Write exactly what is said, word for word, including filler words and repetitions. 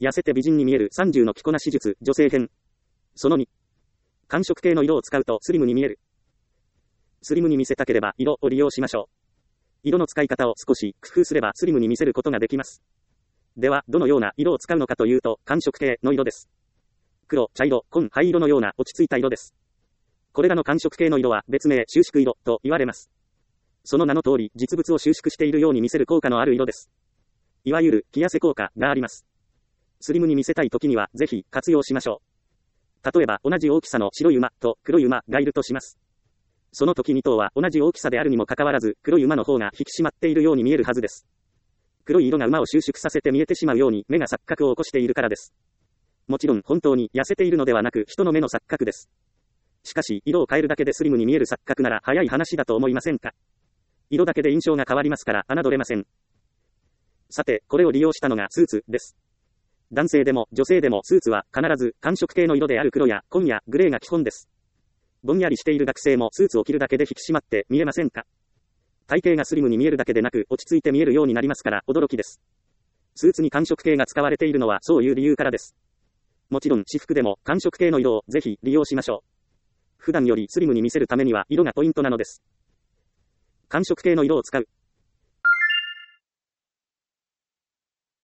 痩せて美人に見えるさんじゅうの着こなし術、女性編。そのに。寒色系の色を使うとスリムに見える。スリムに見せたければ色を利用しましょう。色の使い方を少し工夫すればスリムに見せることができます。では、どのような色を使うのかというと、寒色系の色です。黒、茶色、紺、灰色のような落ち着いた色です。これらの寒色系の色は別名収縮色と言われます。その名の通り、実物を収縮しているように見せる効果のある色です。いわゆる着痩せ効果があります。スリムに見せたい時にはぜひ活用しましょう。例えば同じ大きさの白い馬と黒い馬がいるとします。その時に頭は同じ大きさであるにもかかわらず、黒い馬の方が引き締まっているように見えるはずです。黒い色が馬を収縮させて見えてしまうように目が錯覚を起こしているからです。もちろん本当に痩せているのではなく人の目の錯覚です。しかし、色を変えるだけでスリムに見える錯覚なら早い話だと思いませんか？色だけで印象が変わりますから侮れません。さて、これを利用したのがスーツです。男性でも女性でもスーツは必ず寒色系の色である黒や紺やグレーが基本です。ぼんやりしている学生もスーツを着るだけで引き締まって見えませんか？体型がスリムに見えるだけでなく落ち着いて見えるようになりますから驚きです。スーツに寒色系が使われているのはそういう理由からです。もちろん私服でも寒色系の色をぜひ利用しましょう。普段よりスリムに見せるためには色がポイントなのです。寒色系の色を使う。